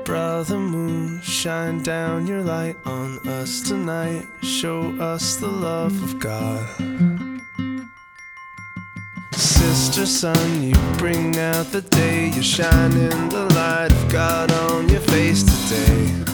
Brother moon, shine down your light on us tonight. Show us the love of God. Sister sun, you bring out the day. You're shining the light of God on your face today.